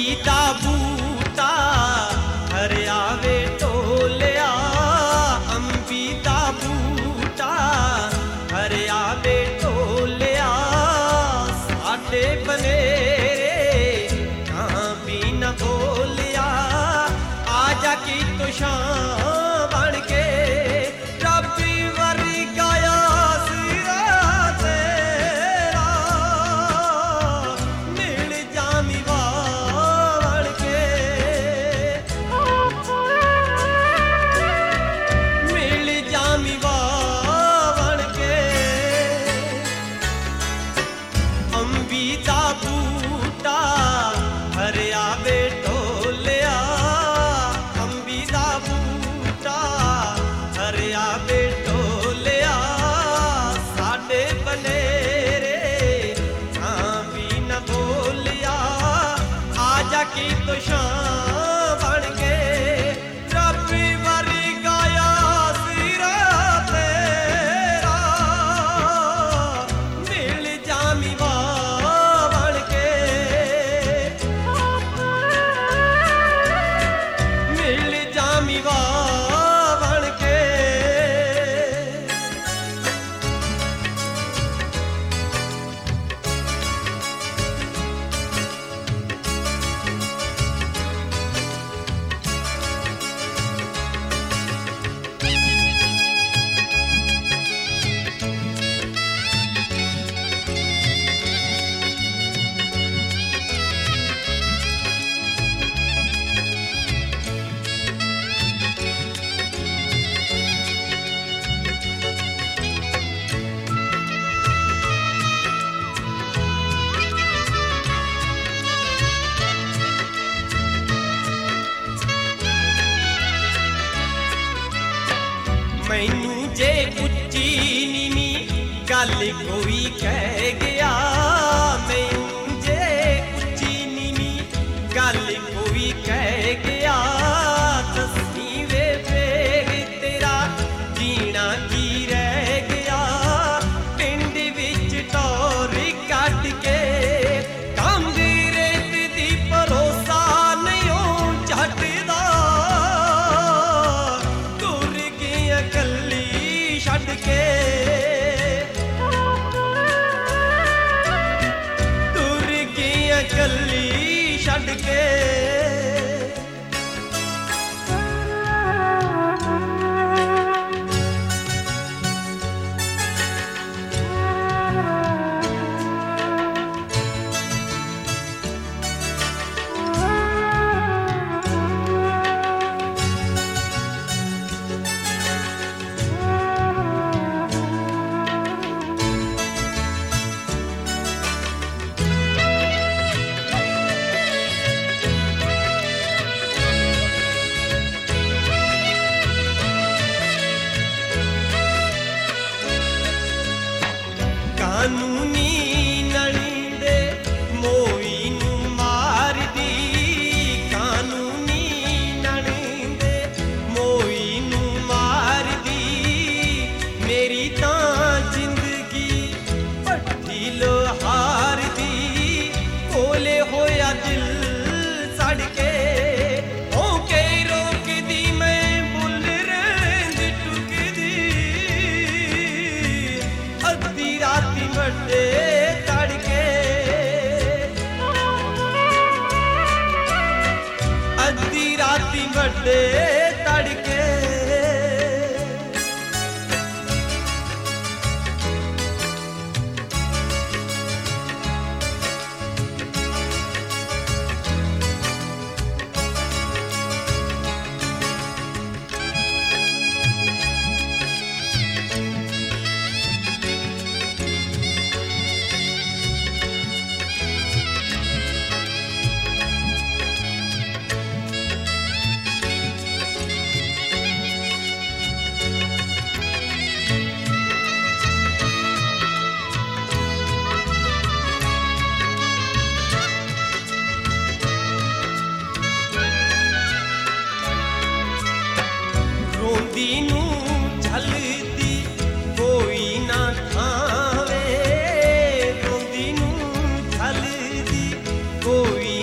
दा बूटा हरियावे टोलिया, अंबी दा बूटा हरियावे टोलिया, साडे बनेरे कहाँ भी न बोलिया, आजा की तो शाम बन के रब्बी वरी गाया सिरा तेरा, मिल जामी वाल के, मिल जामी वाल के, अंबी दा बूटा हरियावे टोलिया, अंबी दा बूटा हरियावे टोलिया, साडे बनेरे कहाँ भी न बोलिया, आजा की तो शाम बन के रब्बी वरी गाया सिरा तेरा, मिल जामी वाल के, मिल जामी वाल के। मैनू जे उच्ची नीवी गल कोई कह गया, मैनू जे उच्ची नीवी गल कोई कह गया, दसी वे फेर तेरा जीना की रह गया, पिंड विच टोर कट के कंध रेत दी भरोसा नहीं छड्डदा, तुर गया कल्ली छड्ड के, तुर गया कल्ली छड्ड के। कानूनी नड़ींदे मोई नू मार दी, कानूनी नड़ींदे मोई नू मार दी, मेरी तां जिंदगी भट्ठी लोहार दी, कोले होया दिल सड़ के, ओके रोक दी मैं बुल रेंद टुकदी, अद्धी राती बड़े तड़के, अद्धी राती बड़े तड़के। रोंदी नू झलदी कोई ना खावे, रोंदी नू झलदी कोई